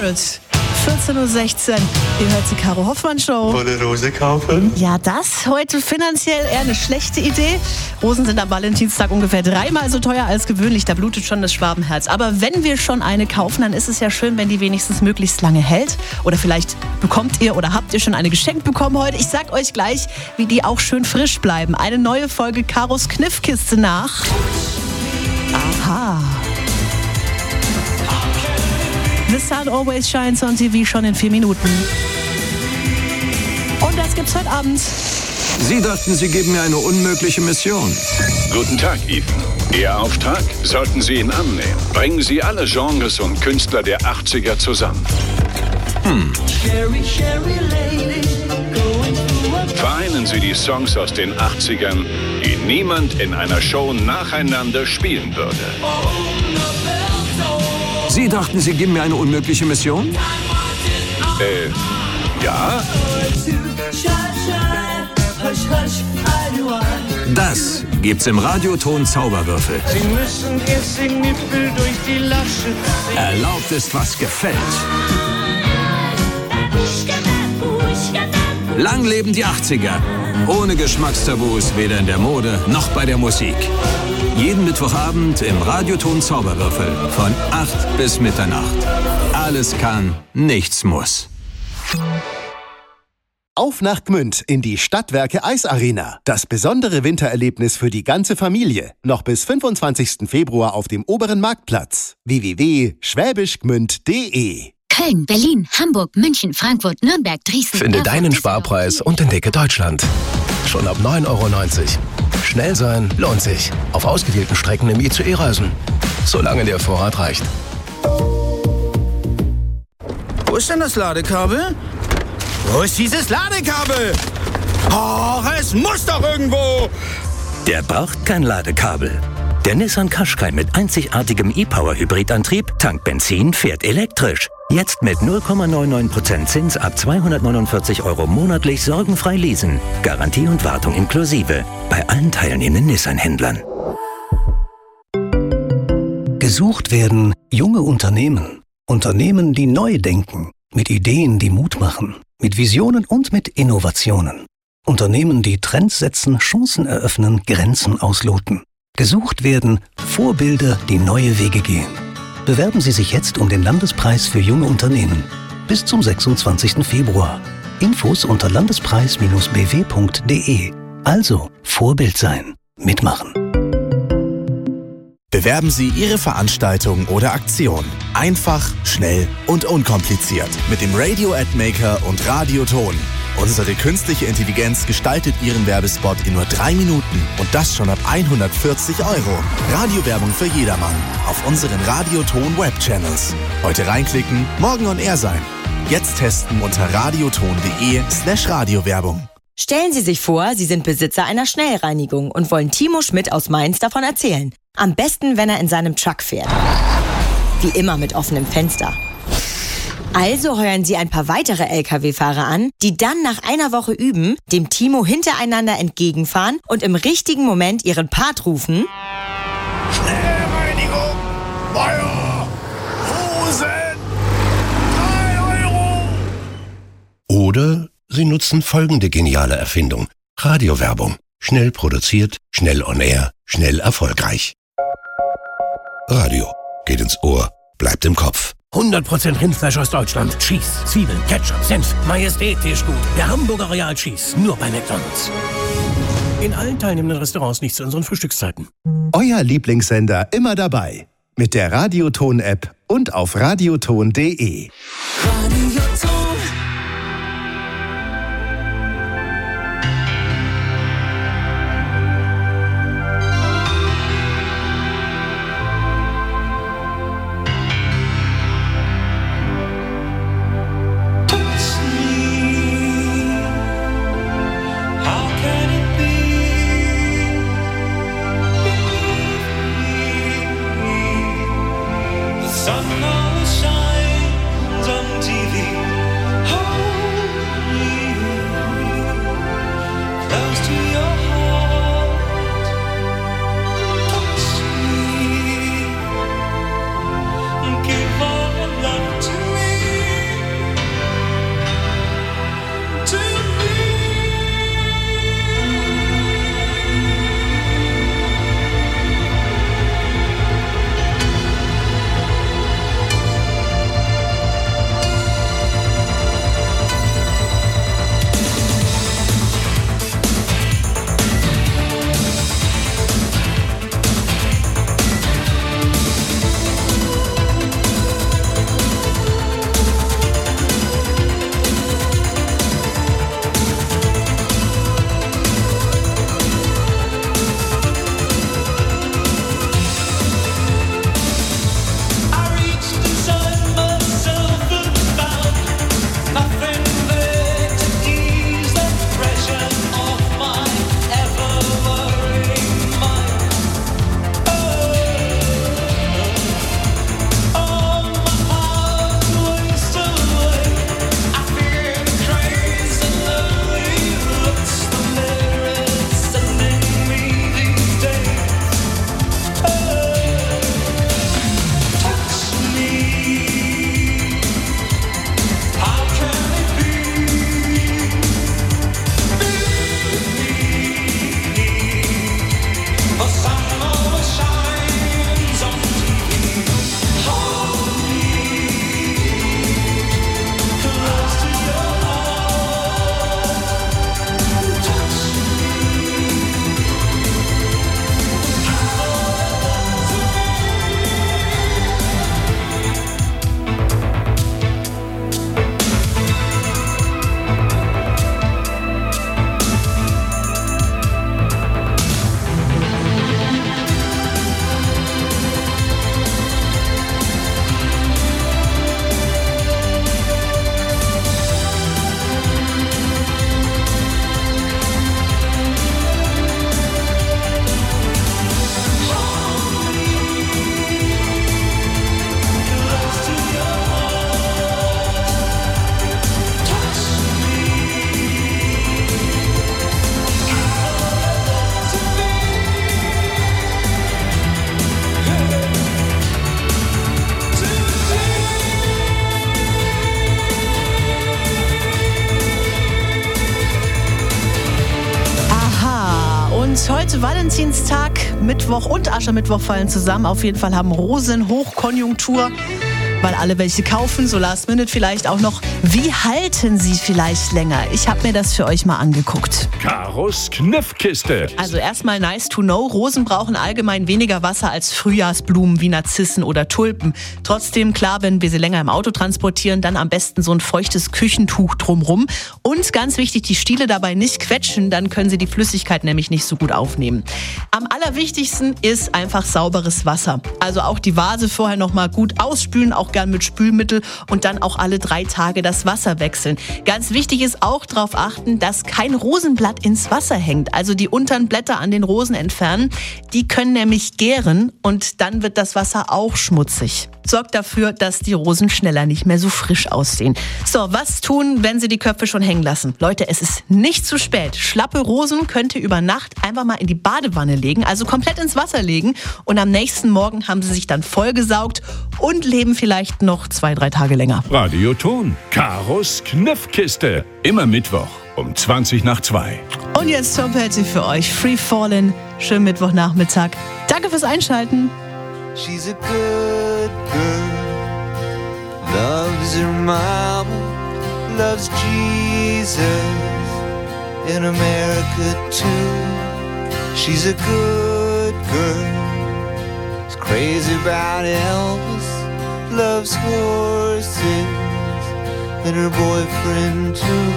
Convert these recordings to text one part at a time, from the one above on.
Spirit. 14.16 Uhr. Ihr hört die Caro Hoffmann Show. Wolle Rose kaufen? Ja, das heute finanziell eher eine schlechte Idee. Rosen sind am Valentinstag ungefähr 3-mal so teuer als gewöhnlich. Da blutet schon das Schwabenherz. Aber wenn wir schon eine kaufen, dann ist es ja schön, wenn die wenigstens möglichst lange hält. Oder vielleicht bekommt ihr oder habt ihr schon eine geschenkt bekommen heute. Ich sag euch gleich, wie die auch schön frisch bleiben. Eine neue Folge Caros Kniffkiste nach. Aha. The Sun Always Shines on TV schon in 4 Minuten. Und das gibt's heute Abend. Sie dachten, Sie geben mir eine unmögliche Mission. Guten Tag, Ethan. Ihr Auftrag? Sollten Sie ihn annehmen. Bringen Sie alle Genres und Künstler der 80er zusammen. Vereinen Sie die Songs aus den 80ern, die niemand in einer Show nacheinander spielen würde. Sie dachten, Sie geben mir eine unmögliche Mission? Ja? Das gibt's im Radioton Zauberwürfel. Sie müssen erst den Nippel durch die Lasche ziehen. Erlaubt ist, was gefällt. Lang leben die 80er. Ohne Geschmackstabus, weder in der Mode noch bei der Musik. Jeden Mittwochabend im Radioton Zauberwürfel von 8 bis Mitternacht. Alles kann, nichts muss. Auf nach Gmünd in die Stadtwerke Eisarena. Das besondere Wintererlebnis für die ganze Familie. Noch bis 25. Februar auf dem oberen Marktplatz. www.schwäbischgmünd.de. Köln, Berlin, Hamburg, München, Frankfurt, Nürnberg, Dresden. Finde Erfurt, deinen Sparpreis und entdecke Deutschland. Schon ab 9,90 €. Schnell sein lohnt sich. Auf ausgewählten Strecken im ICE-Reisen. Solange der Vorrat reicht. Wo ist denn das Ladekabel? Wo ist dieses Ladekabel? Oh, es muss doch irgendwo! Der braucht kein Ladekabel. Der Nissan Qashqai mit einzigartigem E-Power-Hybridantrieb tankt Benzin, fährt elektrisch. Jetzt mit 0,99% Zins ab 249 € monatlich sorgenfrei leasen. Garantie und Wartung inklusive. Bei allen teilnehmenden Nissan-Händlern. Gesucht werden junge Unternehmen. Unternehmen, die neu denken. Mit Ideen, die Mut machen. Mit Visionen und mit Innovationen. Unternehmen, die Trends setzen, Chancen eröffnen, Grenzen ausloten. Gesucht werden Vorbilder, die neue Wege gehen. Bewerben Sie sich jetzt um den Landespreis für junge Unternehmen. Bis zum 26. Februar. Infos unter landespreis-bw.de. Also Vorbild sein. Mitmachen. Bewerben Sie Ihre Veranstaltung oder Aktion. Einfach, schnell und unkompliziert. Mit dem Radio Ad Maker und Radioton. Unsere künstliche Intelligenz gestaltet Ihren Werbespot in nur 3 Minuten. Und das schon ab 140 €. Radiowerbung für jedermann. Auf unseren Radioton Webchannels. Heute reinklicken, morgen on air sein. Jetzt testen unter radioton.de/Radiowerbung. Stellen Sie sich vor, Sie sind Besitzer einer Schnellreinigung und wollen Timo Schmidt aus Mainz davon erzählen. Am besten, wenn er in seinem Truck fährt. Wie immer mit offenem Fenster. Also heuern Sie ein paar weitere LKW-Fahrer an, die dann nach einer Woche üben, dem Timo hintereinander entgegenfahren und im richtigen Moment ihren Part rufen. Schnellreinigung, Feuer, Hosen, 3 €. Oder Sie nutzen folgende geniale Erfindung. Radiowerbung. Schnell produziert, schnell on air, schnell erfolgreich. Radio. Geht ins Ohr, bleibt im Kopf. 100% Rindfleisch aus Deutschland. Cheese, Zwiebeln, Ketchup, Senf, majestätisch gut. Der Hamburger Real Cheese, nur bei McDonald's. In allen teilnehmenden Restaurants nicht zu unseren Frühstückszeiten. Euer Lieblingssender immer dabei. Mit der Radioton-App und auf radioton.de. Sun always shines on TV. heute Valentinstag, Mittwoch und Aschermittwoch fallen zusammen. Auf jeden Fall haben Rosen Hochkonjunktur, weil alle welche kaufen, so last minute vielleicht auch noch. Wie halten sie vielleicht länger? Ich habe mir das für euch mal angeguckt. Karos Kniffkiste. Also erstmal nice to know, Rosen brauchen allgemein weniger Wasser als Frühjahrsblumen wie Narzissen oder Tulpen. Trotzdem, klar, wenn wir sie länger im Auto transportieren, dann am besten so ein feuchtes Küchentuch drumrum. Und ganz wichtig, die Stiele dabei nicht quetschen, dann können sie die Flüssigkeit nämlich nicht so gut aufnehmen. Am allerwichtigsten ist einfach sauberes Wasser. Also auch die Vase vorher nochmal gut ausspülen, auch gern mit Spülmittel und dann auch alle 3 Tage das Wasser wechseln. Ganz wichtig ist auch darauf achten, dass kein Rosenblatt ins Wasser hängt. Also die unteren Blätter an den Rosen entfernen. Die können nämlich gären und dann wird das Wasser auch schmutzig. Sorgt dafür, dass die Rosen schneller nicht mehr so frisch aussehen. So, was tun, wenn Sie die Köpfe schon hängen lassen? Leute, es ist nicht zu spät. Schlappe Rosen könnt ihr über Nacht einfach mal in die Badewanne legen, also komplett ins Wasser legen und am nächsten Morgen haben sie sich dann vollgesaugt und leben vielleicht noch 2-3 Tage länger. Radioton, Karos Kniffkiste. Immer Mittwoch um 2:20. Und jetzt Tom Petty für euch. Free Fallin'. Schönen Mittwochnachmittag. Danke fürs Einschalten. She's a good girl, loves her mama, loves Jesus, in America too. She's a good girl, is crazy about Elvis, loves horses, and her boyfriend too.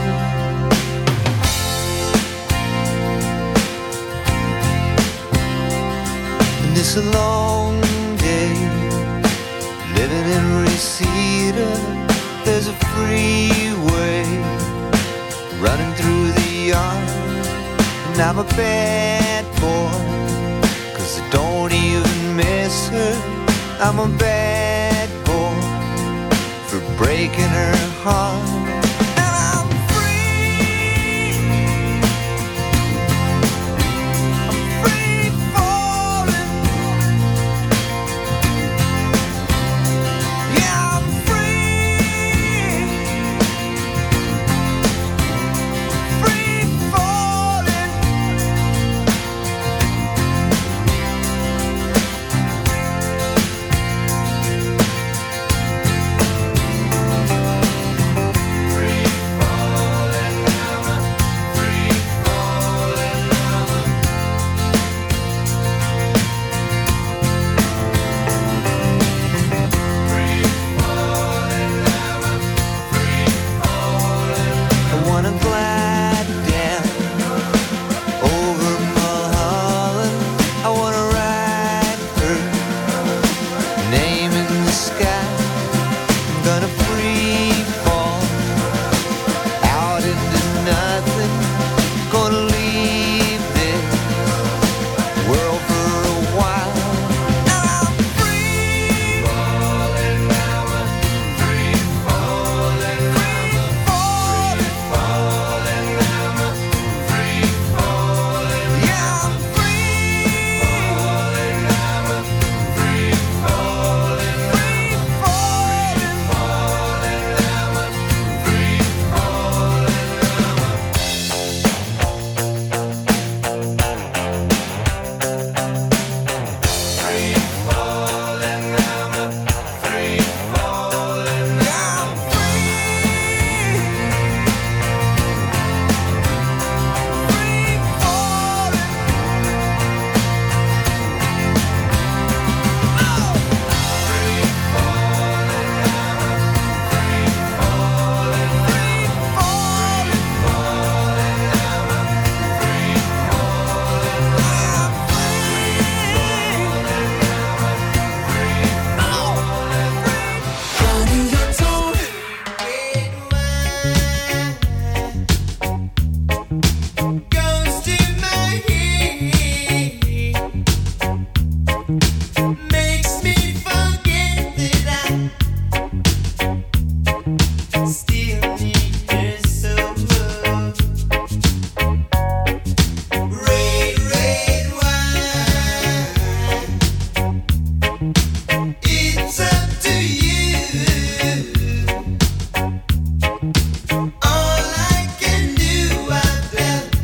And it's a long day, living in Reseda. There's a freeway running through the yard, and I'm a bad boy, 'cause I don't even miss her. I'm a bad boy for breaking her heart.